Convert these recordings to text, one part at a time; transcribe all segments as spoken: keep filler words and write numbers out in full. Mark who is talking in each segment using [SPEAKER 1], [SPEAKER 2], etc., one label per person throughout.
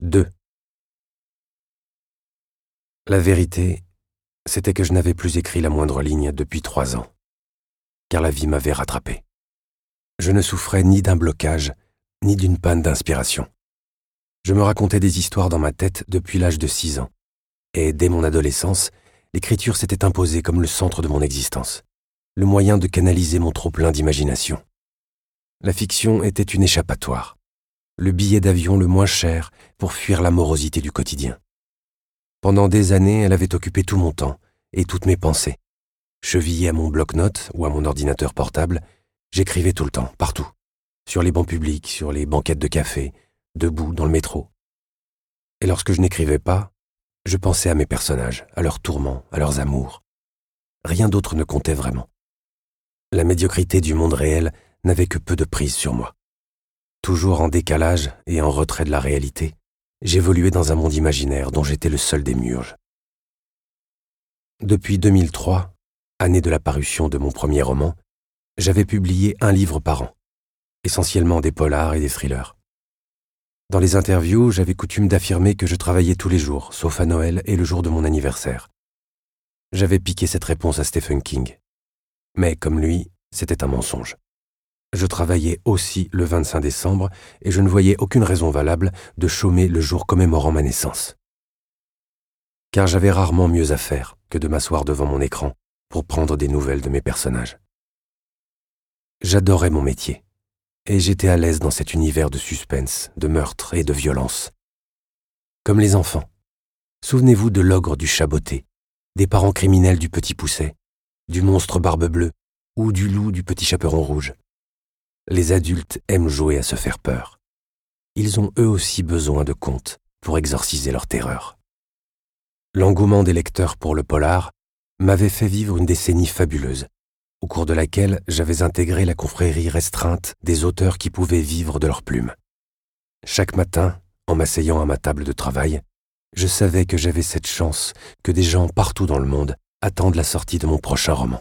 [SPEAKER 1] deux. La vérité, c'était que je n'avais plus écrit la moindre ligne depuis trois ans, car la vie m'avait rattrapé. Je ne souffrais ni d'un blocage, ni d'une panne d'inspiration. Je me racontais des histoires dans ma tête depuis l'âge de six ans, et dès mon adolescence, l'écriture s'était imposée comme le centre de mon existence, le moyen de canaliser mon trop-plein d'imagination. La fiction était une échappatoire, le billet d'avion le moins cher pour fuir la morosité du quotidien. Pendant des années, elle avait occupé tout mon temps et toutes mes pensées. Chevillé à mon bloc-notes ou à mon ordinateur portable, j'écrivais tout le temps, partout, sur les bancs publics, sur les banquettes de café, debout dans le métro. Et lorsque je n'écrivais pas, je pensais à mes personnages, à leurs tourments, à leurs amours. Rien d'autre ne comptait vraiment. La médiocrité du monde réel n'avait que peu de prise sur moi. Toujours en décalage et en retrait de la réalité, j'évoluais dans un monde imaginaire dont j'étais le seul démiurge. Depuis deux mille trois, année de la parution de mon premier roman, j'avais publié un livre par an, essentiellement des polars et des thrillers. Dans les interviews, j'avais coutume d'affirmer que je travaillais tous les jours, sauf à Noël et le jour de mon anniversaire. J'avais piqué cette réponse à Stephen King. Mais comme lui, c'était un mensonge. Je travaillais aussi le vingt-cinq décembre et je ne voyais aucune raison valable de chômer le jour commémorant ma naissance. Car j'avais rarement mieux à faire que de m'asseoir devant mon écran pour prendre des nouvelles de mes personnages. J'adorais mon métier et j'étais à l'aise dans cet univers de suspense, de meurtre et de violence. Comme les enfants. Souvenez-vous de l'ogre du Chaboté, des parents criminels du Petit Pousset, du monstre Barbe Bleue ou du loup du Petit Chaperon Rouge. Les adultes aiment jouer à se faire peur. Ils ont eux aussi besoin de contes pour exorciser leur terreur. L'engouement des lecteurs pour le polar m'avait fait vivre une décennie fabuleuse, au cours de laquelle j'avais intégré la confrérie restreinte des auteurs qui pouvaient vivre de leur plume. Chaque matin, en m'asseyant à ma table de travail, je savais que j'avais cette chance que des gens partout dans le monde attendent la sortie de mon prochain roman.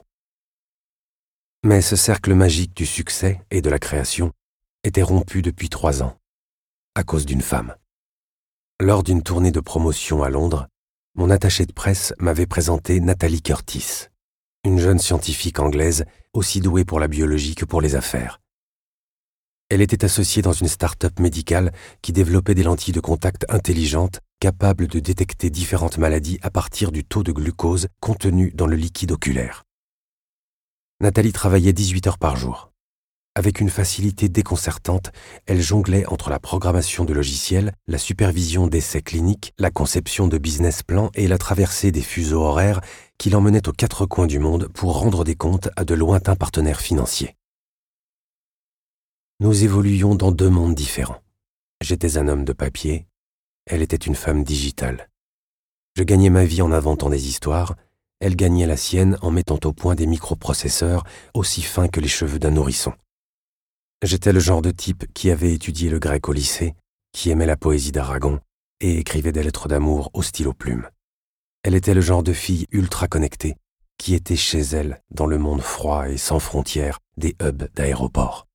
[SPEAKER 1] Mais ce cercle magique du succès et de la création était rompu depuis trois ans, à cause d'une femme. Lors d'une tournée de promotion à Londres, mon attaché de presse m'avait présenté Nathalie Curtis, une jeune scientifique anglaise aussi douée pour la biologie que pour les affaires. Elle était associée dans une start-up médicale qui développait des lentilles de contact intelligentes capables de détecter différentes maladies à partir du taux de glucose contenu dans le liquide oculaire. Nathalie travaillait dix-huit heures par jour. Avec une facilité déconcertante, elle jonglait entre la programmation de logiciels, la supervision d'essais cliniques, la conception de business plans et la traversée des fuseaux horaires qui l'emmenaient aux quatre coins du monde pour rendre des comptes à de lointains partenaires financiers. Nous évoluions dans deux mondes différents. J'étais un homme de papier, elle était une femme digitale. Je gagnais ma vie en inventant des histoires, elle gagnait la sienne en mettant au point des microprocesseurs aussi fins que les cheveux d'un nourrisson. J'étais le genre de type qui avait étudié le grec au lycée, qui aimait la poésie d'Aragon et écrivait des lettres d'amour au stylo plume. Elle était le genre de fille ultra connectée, qui était chez elle dans le monde froid et sans frontières des hubs d'aéroports.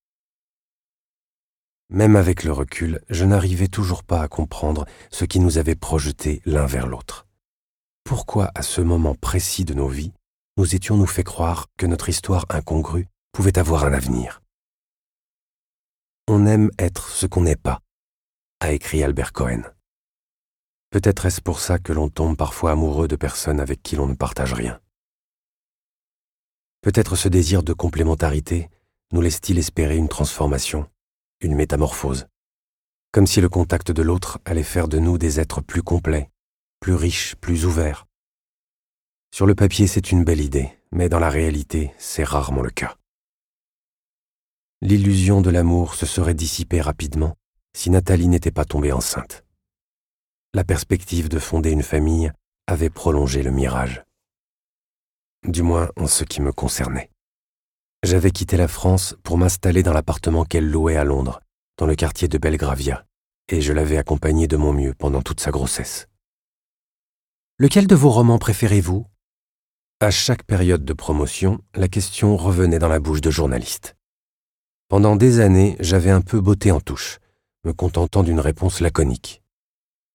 [SPEAKER 1] Même avec le recul, je n'arrivais toujours pas à comprendre ce qui nous avait projetés l'un vers l'autre. Pourquoi, à ce moment précis de nos vies, nous étions-nous fait croire que notre histoire incongrue pouvait avoir un avenir? On aime être ce qu'on n'est pas, a écrit Albert Cohen. Peut-être est-ce pour ça que l'on tombe parfois amoureux de personnes avec qui l'on ne partage rien. Peut-être ce désir de complémentarité nous laisse-t-il espérer une transformation, une métamorphose, comme si le contact de l'autre allait faire de nous des êtres plus complets, plus riches, plus ouverts. Sur le papier, c'est une belle idée, mais dans la réalité, c'est rarement le cas. L'illusion de l'amour se serait dissipée rapidement si Nathalie n'était pas tombée enceinte. La perspective de fonder une famille avait prolongé le mirage. Du moins en ce qui me concernait. J'avais quitté la France pour m'installer dans l'appartement qu'elle louait à Londres, dans le quartier de Belgravia, et je l'avais accompagnée de mon mieux pendant toute sa grossesse. « Lequel de vos romans préférez-vous » À chaque période de promotion, la question revenait dans la bouche de journalistes. Pendant des années, j'avais un peu botté en touche, me contentant d'une réponse laconique.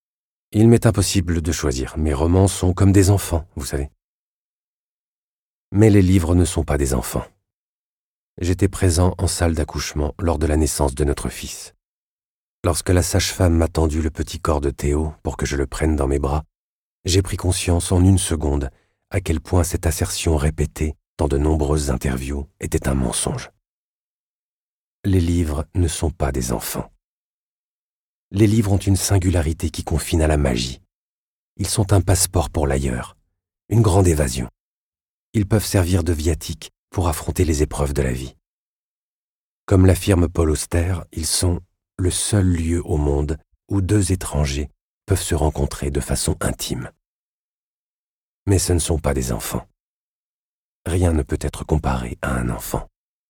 [SPEAKER 1] Il m'est impossible de choisir. Mes romans sont comme des enfants, vous savez. Mais les livres ne sont pas des enfants. J'étais présent en salle d'accouchement lors de la naissance de notre fils. Lorsque la sage-femme m'a tendu le petit corps de Théo pour que je le prenne dans mes bras, j'ai pris conscience en une seconde à quel point cette assertion répétée dans de nombreuses interviews était un mensonge. Les livres ne sont pas des enfants. Les livres ont une singularité qui confine à la magie. Ils sont un passeport pour l'ailleurs, une grande évasion. Ils peuvent servir de viatique pour affronter les épreuves de la vie. Comme l'affirme Paul Auster, ils sont le seul lieu au monde où deux étrangers peuvent se rencontrer de façon intime. Mais ce ne sont pas des enfants. Rien ne peut être comparé à un enfant.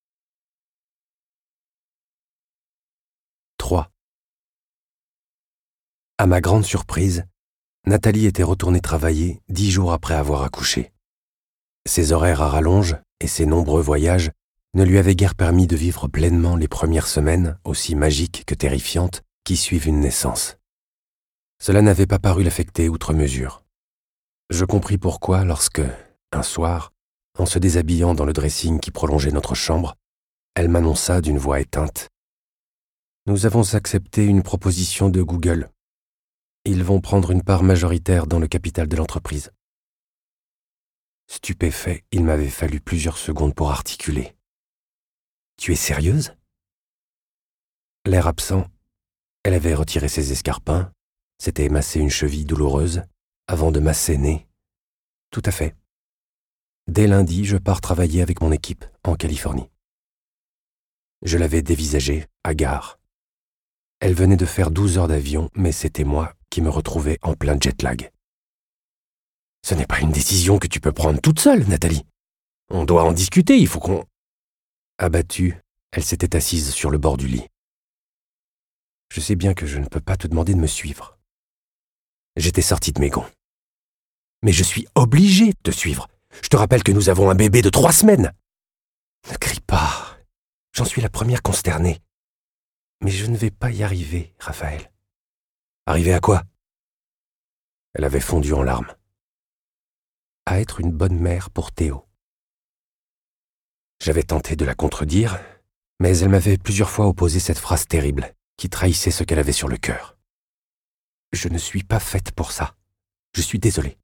[SPEAKER 1] trois. À ma grande surprise, Nathalie était retournée travailler dix jours après avoir accouché. Ses horaires à rallonge et ses nombreux voyages ne lui avaient guère permis de vivre pleinement les premières semaines, aussi magiques que terrifiantes, qui suivent une naissance. Cela n'avait pas paru l'affecter outre mesure. Je compris pourquoi lorsque, un soir, en se déshabillant dans le dressing qui prolongeait notre chambre, elle m'annonça d'une voix éteinte : « Nous avons accepté une proposition de Google. Ils vont prendre une part majoritaire dans le capital de l'entreprise. » Stupéfait, il m'avait fallu plusieurs secondes pour articuler. « Tu es sérieuse ?» L'air absent, elle avait retiré ses escarpins, s'était massé une cheville douloureuse, avant de m'asséner. « Tout à fait. Dès lundi, je pars travailler avec mon équipe en Californie. » Je l'avais dévisagée, hagard. Elle venait de faire douze heures d'avion, mais c'était moi qui me retrouvais en plein jet-lag. « Ce n'est pas une décision que tu peux prendre toute seule, Nathalie. On doit en discuter, il faut qu'on... » Abattue, elle s'était assise sur le bord du lit. « Je sais bien que je ne peux pas te demander de me suivre. » J'étais sorti de mes gonds. « Mais je suis obligé de te suivre. Je te rappelle que nous avons un bébé de trois semaines. » Ne crie pas. J'en suis la première consternée. Mais je ne vais pas y arriver, Raphaël. Arriver à quoi ? Elle avait fondu en larmes. À être une bonne mère pour Théo. J'avais tenté de la contredire, mais elle m'avait plusieurs fois opposé cette phrase terrible qui trahissait ce qu'elle avait sur le cœur. Je ne suis pas faite pour ça. Je suis désolée.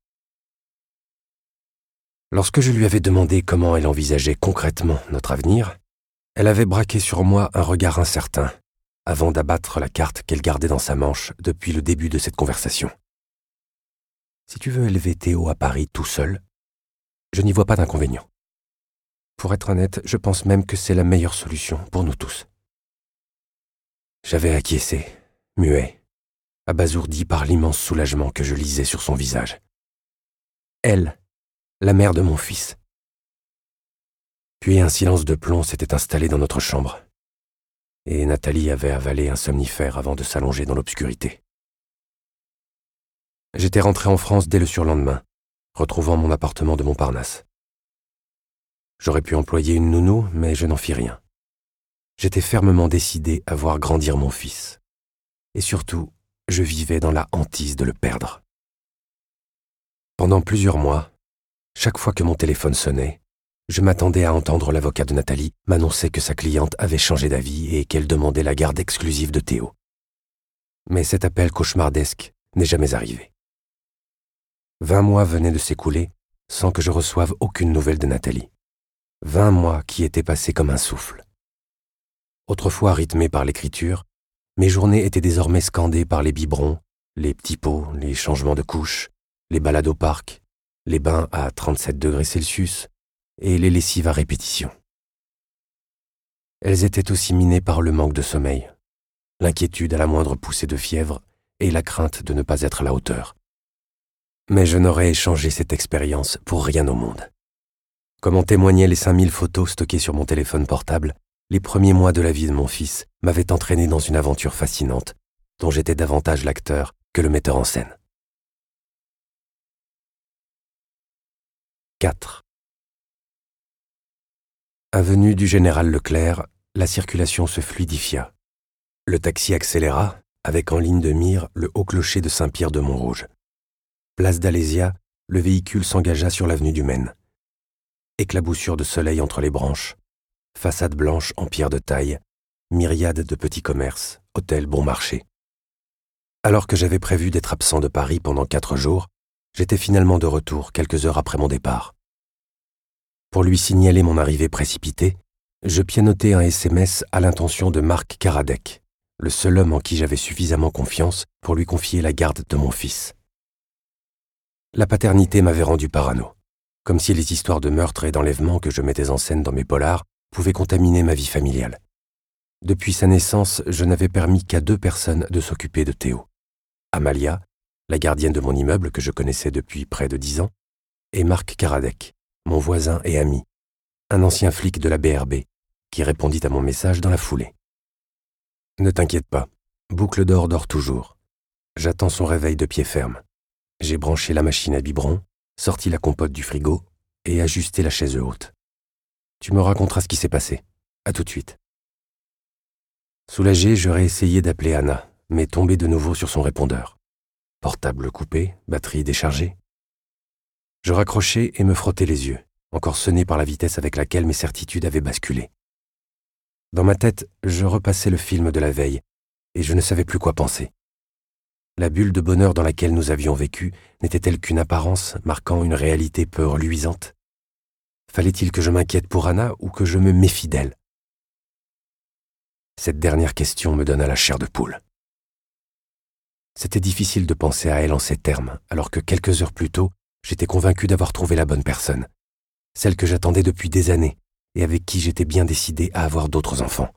[SPEAKER 1] Lorsque je lui avais demandé comment elle envisageait concrètement notre avenir, elle avait braqué sur moi un regard incertain avant d'abattre la carte qu'elle gardait dans sa manche depuis le début de cette conversation. Si tu veux élever Théo à Paris tout seul, je n'y vois pas d'inconvénient. Pour être honnête, je pense même que c'est la meilleure solution pour nous tous. J'avais acquiescé, muet, abasourdi par l'immense soulagement que je lisais sur son visage. Elle, la mère de mon fils. Puis un silence de plomb s'était installé dans notre chambre, et Nathalie avait avalé un somnifère avant de s'allonger dans l'obscurité. J'étais rentré en France dès le surlendemain, retrouvant mon appartement de Montparnasse. J'aurais pu employer une nounou, mais je n'en fis rien. J'étais fermement décidé à voir grandir mon fils. Et surtout, je vivais dans la hantise de le perdre. Pendant plusieurs mois, chaque fois que mon téléphone sonnait, je m'attendais à entendre l'avocat de Nathalie m'annoncer que sa cliente avait changé d'avis et qu'elle demandait la garde exclusive de Théo. Mais cet appel cauchemardesque n'est jamais arrivé. Vingt mois venaient de s'écouler sans que je reçoive aucune nouvelle de Nathalie. Vingt mois qui étaient passés comme un souffle. Autrefois rythmés par l'écriture, mes journées étaient désormais scandées par les biberons, les petits pots, les changements de couches, les balades au parc, les bains à trente-sept degrés Celsius et les lessives à répétition. Elles étaient aussi minées par le manque de sommeil, l'inquiétude à la moindre poussée de fièvre et la crainte de ne pas être à la hauteur. Mais je n'aurais échangé cette expérience pour rien au monde. Comme en témoignaient les cinq mille photos stockées sur mon téléphone portable, les premiers mois de la vie de mon fils m'avaient entraîné dans une aventure fascinante, dont j'étais davantage l'acteur que le metteur en scène. quatre. Avenue du Général Leclerc, la circulation se fluidifia. Le taxi accéléra, avec en ligne de mire le haut clocher de Saint-Pierre de Montrouge. Place d'Alésia, le véhicule s'engagea sur l'avenue du Maine. Éclaboussure de soleil entre les branches, façade blanche en pierre de taille, myriade de petits commerces, hôtels bon marché. Alors que j'avais prévu d'être absent de Paris pendant quatre jours, j'étais finalement de retour quelques heures après mon départ. Pour lui signaler mon arrivée précipitée, je pianotai un S M S à l'intention de Marc Karadec, le seul homme en qui j'avais suffisamment confiance pour lui confier la garde de mon fils. La paternité m'avait rendu parano, comme si les histoires de meurtre et d'enlèvement que je mettais en scène dans mes polars pouvaient contaminer ma vie familiale. Depuis sa naissance, je n'avais permis qu'à deux personnes de s'occuper de Théo. Amalia, la gardienne de mon immeuble que je connaissais depuis près de dix ans, et Marc Karadec, mon voisin et ami, un ancien flic de la B R B, qui répondit à mon message dans la foulée. « Ne t'inquiète pas, Boucle d'Or dort toujours. J'attends son réveil de pied ferme. J'ai branché la machine à biberon, sorti la compote du frigo et ajusté la chaise haute. Tu me raconteras ce qui s'est passé. À tout de suite. » Soulagé, j'aurais essayé d'appeler Anna, mais tombé de nouveau sur son répondeur. Portable coupé, batterie déchargée. Je raccrochai et me frottais les yeux, encore sonné par la vitesse avec laquelle mes certitudes avaient basculé. Dans ma tête, je repassais le film de la veille, et je ne savais plus quoi penser. La bulle de bonheur dans laquelle nous avions vécu n'était-elle qu'une apparence marquant une réalité peu reluisante? Fallait-il que je m'inquiète pour Anna ou que je me méfie d'elle? Cette dernière question me donna la chair de poule. C'était difficile de penser à elle en ces termes, alors que quelques heures plus tôt, j'étais convaincu d'avoir trouvé la bonne personne, celle que j'attendais depuis des années et avec qui j'étais bien décidé à avoir d'autres enfants.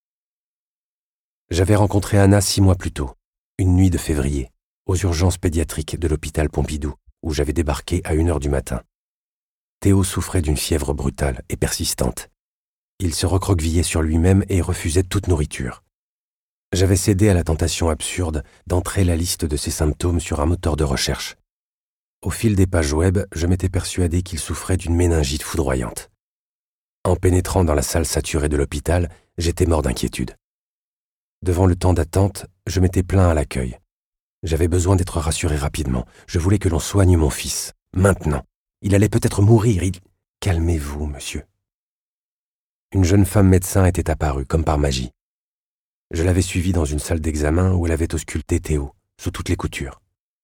[SPEAKER 1] J'avais rencontré Anna six mois plus tôt, une nuit de février, aux urgences pédiatriques de l'hôpital Pompidou, où j'avais débarqué à une heure du matin. Théo souffrait d'une fièvre brutale et persistante. Il se recroquevillait sur lui-même et refusait toute nourriture. J'avais cédé à la tentation absurde d'entrer la liste de ses symptômes sur un moteur de recherche. Au fil des pages web, je m'étais persuadé qu'il souffrait d'une méningite foudroyante. En pénétrant dans la salle saturée de l'hôpital, j'étais mort d'inquiétude. Devant le temps d'attente, je m'étais plaint à l'accueil. J'avais besoin d'être rassuré rapidement. Je voulais que l'on soigne mon fils. Maintenant. Il allait peut-être mourir. Il... Calmez-vous, monsieur. Une jeune femme médecin était apparue, comme par magie. Je l'avais suivie dans une salle d'examen où elle avait ausculté Théo, sous toutes les coutures.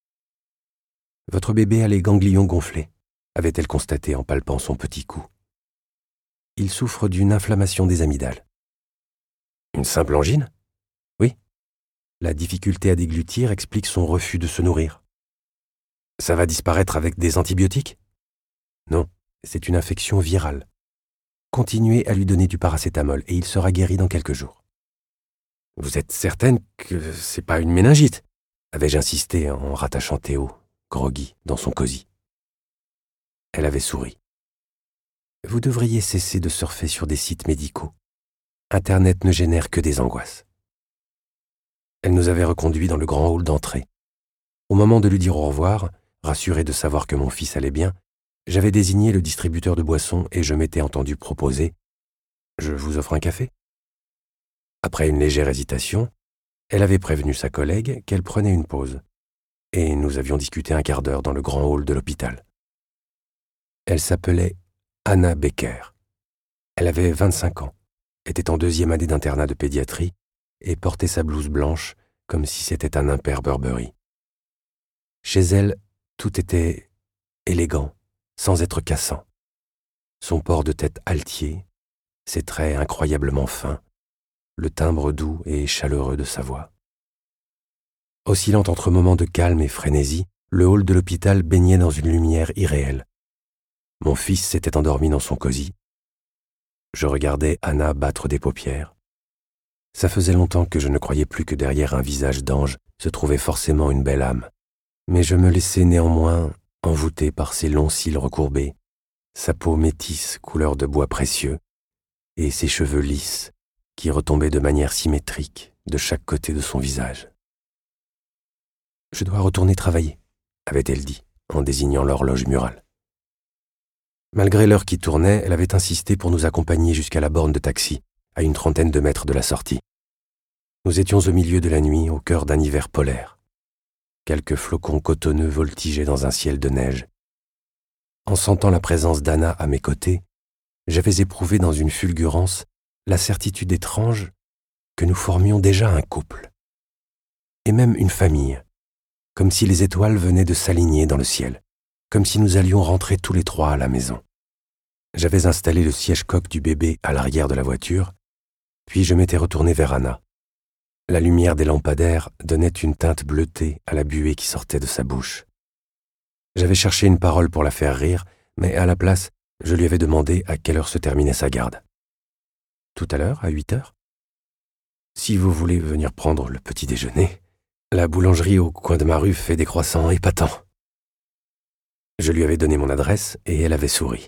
[SPEAKER 1] « Votre bébé a les ganglions gonflés », avait-elle constaté en palpant son petit cou. « Il souffre d'une inflammation des amygdales. »« Une simple angine ?»« Oui. La difficulté à déglutir explique son refus de se nourrir. »« Ça va disparaître avec des antibiotiques ?»« Non, c'est une infection virale. Continuez à lui donner du paracétamol et il sera guéri dans quelques jours. »« Vous êtes certaine que c'est pas une méningite ?» avais-je insisté en rattachant Théo, groggy, dans son cosy. Elle avait souri. « Vous devriez cesser de surfer sur des sites médicaux. Internet ne génère que des angoisses. » Elle nous avait reconduits dans le grand hall d'entrée. Au moment de lui dire au revoir, rassuré de savoir que mon fils allait bien, j'avais désigné le distributeur de boissons et je m'étais entendu proposer « Je vous offre un café ?» Après une légère hésitation, elle avait prévenu sa collègue qu'elle prenait une pause, et nous avions discuté un quart d'heure dans le grand hall de l'hôpital. Elle s'appelait Anna Becker. Elle avait vingt-cinq ans, était en deuxième année d'internat de pédiatrie et portait sa blouse blanche comme si c'était un impair Burberry. Chez elle, tout était élégant, sans être cassant. Son port de tête altier, ses traits incroyablement fins, le timbre doux et chaleureux de sa voix. Oscillant entre moments de calme et frénésie, le hall de l'hôpital baignait dans une lumière irréelle. Mon fils s'était endormi dans son cosy. Je regardais Anna battre des paupières. Ça faisait longtemps que je ne croyais plus que derrière un visage d'ange se trouvait forcément une belle âme, mais je me laissais néanmoins envoûter par ses longs cils recourbés, sa peau métisse couleur de bois précieux, et ses cheveux lisses qui retombaient de manière symétrique de chaque côté de son visage. « Je dois retourner travailler », avait-elle dit, en désignant l'horloge murale. Malgré l'heure qui tournait, elle avait insisté pour nous accompagner jusqu'à la borne de taxi, à une trentaine de mètres de la sortie. Nous étions au milieu de la nuit, au cœur d'un hiver polaire. Quelques flocons cotonneux voltigeaient dans un ciel de neige. En sentant la présence d'Anna à mes côtés, j'avais éprouvé dans une fulgurance la certitude étrange que nous formions déjà un couple, et même une famille, comme si les étoiles venaient de s'aligner dans le ciel, comme si nous allions rentrer tous les trois à la maison. J'avais installé le siège-coque du bébé à l'arrière de la voiture, puis je m'étais retourné vers Anna. La lumière des lampadaires donnait une teinte bleutée à la buée qui sortait de sa bouche. J'avais cherché une parole pour la faire rire, mais à la place, je lui avais demandé à quelle heure se terminait sa garde. « Tout à l'heure, à huit heures ? Si vous voulez venir prendre le petit déjeuner, la boulangerie au coin de ma rue fait des croissants épatants. » Je lui avais donné mon adresse et elle avait souri.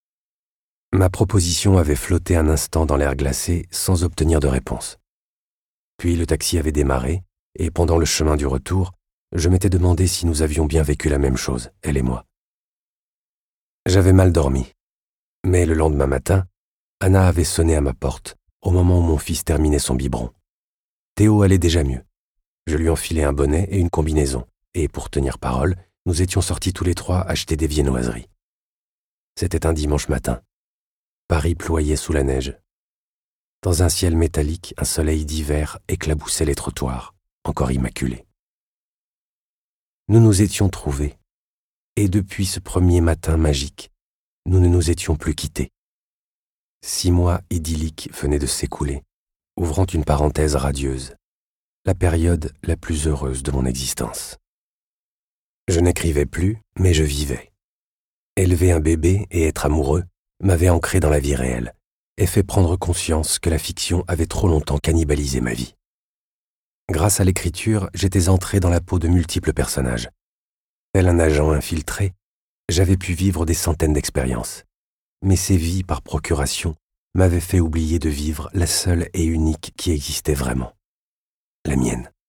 [SPEAKER 1] Ma proposition avait flotté un instant dans l'air glacé sans obtenir de réponse. Puis le taxi avait démarré et pendant le chemin du retour, je m'étais demandé si nous avions bien vécu la même chose, elle et moi. J'avais mal dormi, mais le lendemain matin, Anna avait sonné à ma porte au moment où mon fils terminait son biberon. Théo allait déjà mieux. Je lui enfilai un bonnet et une combinaison, et pour tenir parole, nous étions sortis tous les trois acheter des viennoiseries. C'était un dimanche matin. Paris ployait sous la neige. Dans un ciel métallique, un soleil d'hiver éclaboussait les trottoirs, encore immaculés. Nous nous étions trouvés, et depuis ce premier matin magique, nous ne nous étions plus quittés. Six mois idylliques venaient de s'écouler, ouvrant une parenthèse radieuse, la période la plus heureuse de mon existence. Je n'écrivais plus, mais je vivais. Élever un bébé et être amoureux m'avait ancré dans la vie réelle et fait prendre conscience que la fiction avait trop longtemps cannibalisé ma vie. Grâce à l'écriture, j'étais entré dans la peau de multiples personnages. Tel un agent infiltré, j'avais pu vivre des centaines d'expériences. Mais ces vies par procuration m'avaient fait oublier de vivre la seule et unique qui existait vraiment, la mienne.